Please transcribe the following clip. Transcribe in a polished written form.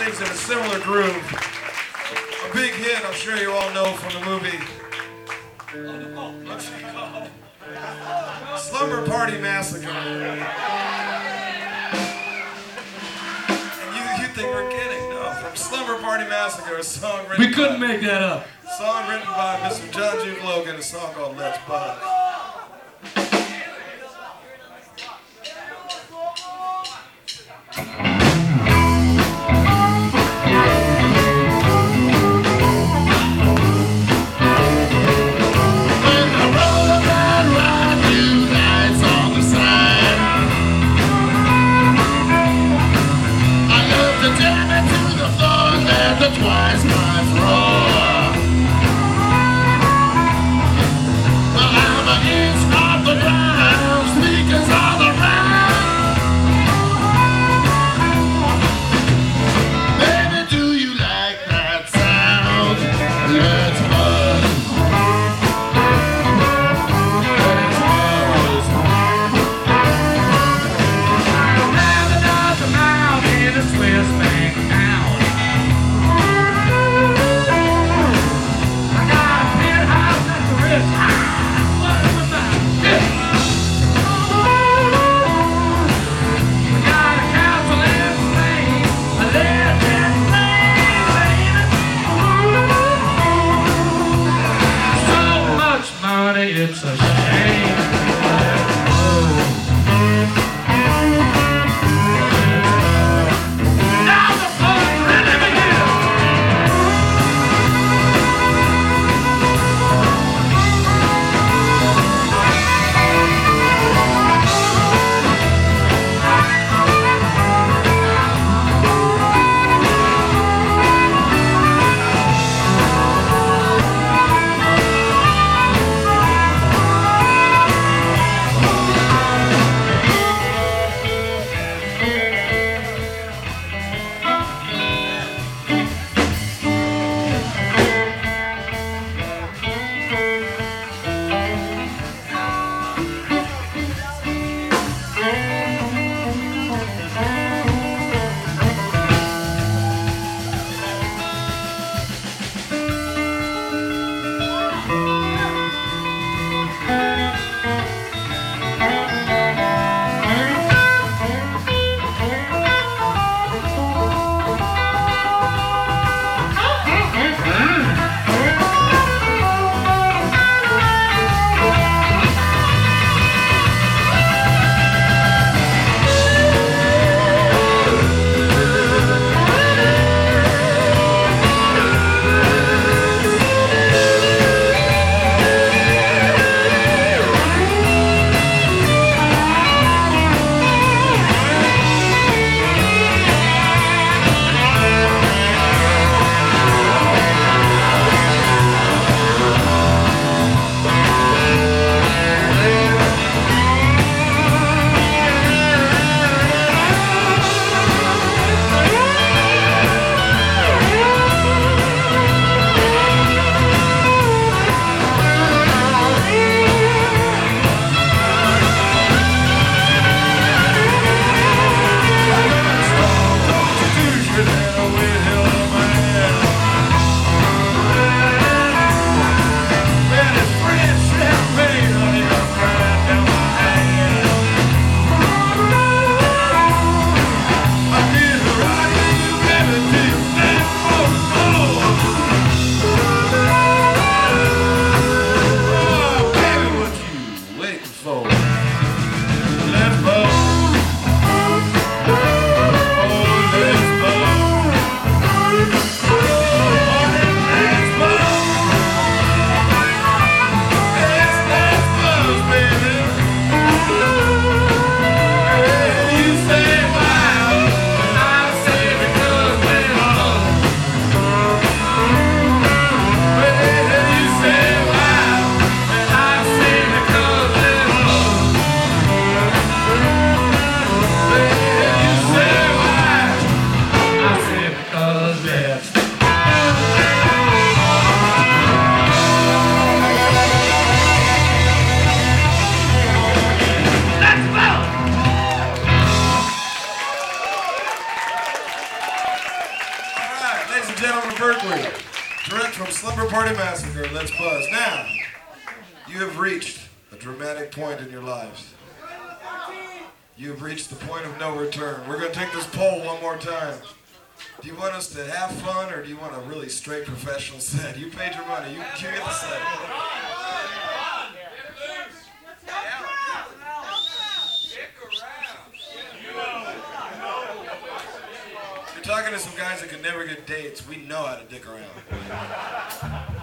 things in a similar groove. A big hit, I'm sure you all know from the movie. What's it called? Slumber Party Massacre. And you think we're kidding? No, from Slumber Party Massacre, a song written. We couldn't make that up. Song written by Mr. John Duke Logan, a song called Let's Buzz. Twice my floor. Well, I'm against off the ground, speakers all around. Baby, do you like that sound? Let's buzz. Let's buzz. 1,000 miles in a Swiss bank town. and gentlemen of Berkeley, direct from Slumber Party Massacre, let's buzz. Now, you have reached a dramatic point in your lives. You have reached the point of no return. We're going to take this poll one more time. Do you want us to have fun, or do you want a really straight professional set? You paid your money. You get the set. You're talking to some guys that can never get dates. We know how to dick around.